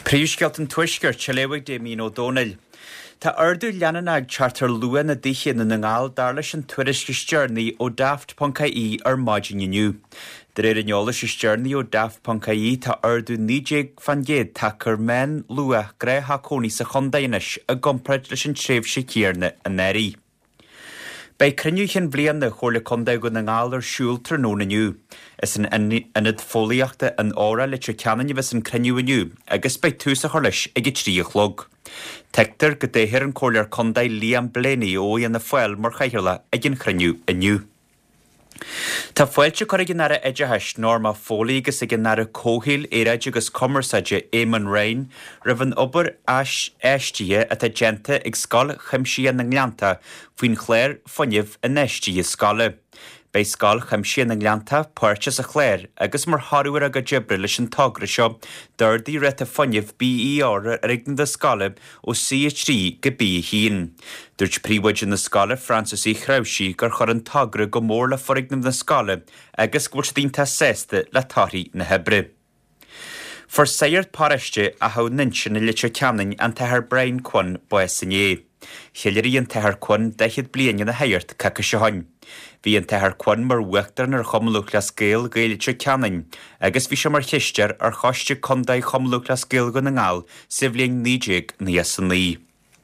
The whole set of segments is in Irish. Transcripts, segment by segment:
Príomhsceilt an tuisceart Chilewig Damien O'Donnell. Tá ardú leanan ag chartar luan na dtí na ngáil dar leis an tuairiscis journey ó daft.ie ar maidin inniu. Der an neolalas is journey ó daft.ie tá ardú nídéag fan géad tachar men lua gré hacóní sa chondainis a gompraid leis an tréimh sé céarna a neri. Bei crynniú chin blian na chóla condaig go na ngáil ar siúl trnó naniu. Is an inad fóliaachta an óra le tre ceanan i bheits an crynniú aniu, agus bei tús a cholis ag i trí a chlog. Tectar go déhir an chóla ar condaig líam bléni ó an na foiil mar chaithirla ag an crynniú aniu. Tá foiilte chuir gnara éidetheis norma fólaí agus ag gnara cóhíl éireid agus commerceide Éman Rain ribhan obair éistíe a tá genta ag scáil chimsí na ngleanta faoin chléir fonnimh a neistíe scáile. Bei scáil chimsí na ngleanta páirte a chléir agus mar háúir a go dibre leis an tágra seo d'irdaí rite fonnimh BER ar ignan de scáile ó CH3 go bí hín. Dúirt príomhaid na scáile Francis í Chraushí gur chur an tágra go mór le forignan na scáile agus gúirt dínta sésta le táthí na hebre. For saoir páiste a ha ninsin na litre ceannain an tethar brain chun buas san é. Cheilirí an tethar chun 10 bliana na hairt caca sehain. Bhí an tethar chun mar uachtaran ar chomlúch le scéal go litre ceannain, agus bhí se mar chiistear ar choiste condaid chomlúch le scéal go na ngáil sa bhliain nídéag níos san lí.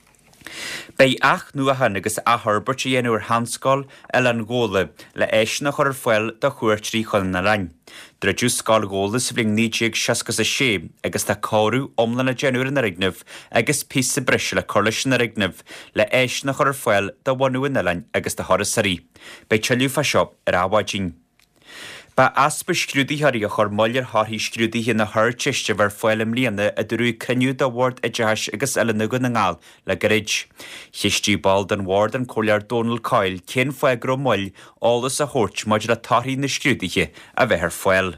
Bei ach nuahan agus aharbert i enúr hanscáil an ggóla le éisna chur foiil do chuirtrí chun na rain. Dreidiú scáil ggóla sa bhliain nídéag 67 agus tá cáú omlan na genúr na rignimh agus pís sa brise le cholis na rignimh le éisna chur foiil do bhainú na lain agus do thoras sarí. Bei teiliú fa seo ar áhaidín. Ba aspa scrúdaí a chur mollir háthí scrúdaí na thir teiste bhar foilim líana a durú criniú do Ward a deis agus eile go na ngáil le garid. Chistí bald an Ward an cholear Donald Coyle cén foiil gro moll álas a thuirt maidir a tarthaí na scrúdaí a bheith ar foiil.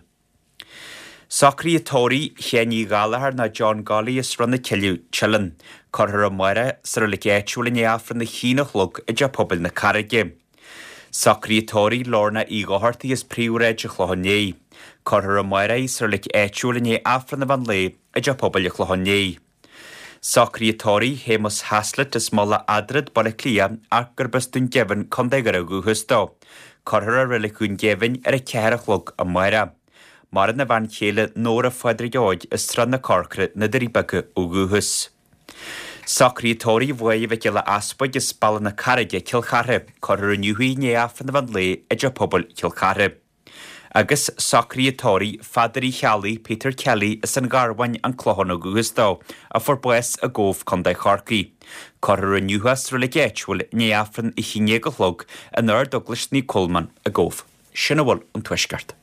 Sacrí atóí chéaní gáalathar na John Gawley is runna ciliú Chillan, chur a maire sa le éitiúla neafran na chinach lug i de pobl na Carige. Sacrítóí Lorna ígáhartaí is príomhréid a chlohanné. Chur a maire sa le éitiúla né afran na van lé i de pobl a chlohanné. Sacrítóí Hémas Haslet is molla adrad bala clia ach gur bustún gevan condagar a gúhustá. Chur a rilicún gevan ar a cearach lug a maire. Mar na van chéile nóra fadriáid is stran na carcra na diríbacha ó gúhus. Sacrítóí bhuaí bheith le aspaid is balla na Carige Kilcharre, chur a nniuí neafan na van lé i de pobl Kilcharre. Agus sacrítóí fadarí chealaí Peter Kelly is an garhain an clohan ó gúhustá a for bues a ggómh condaid charcaí. Chur a nniuhas ru le géitúil neafan I chiné go chlog an Douglas ní Coleman a ggómh. Sinna bhfuil an tuisceart.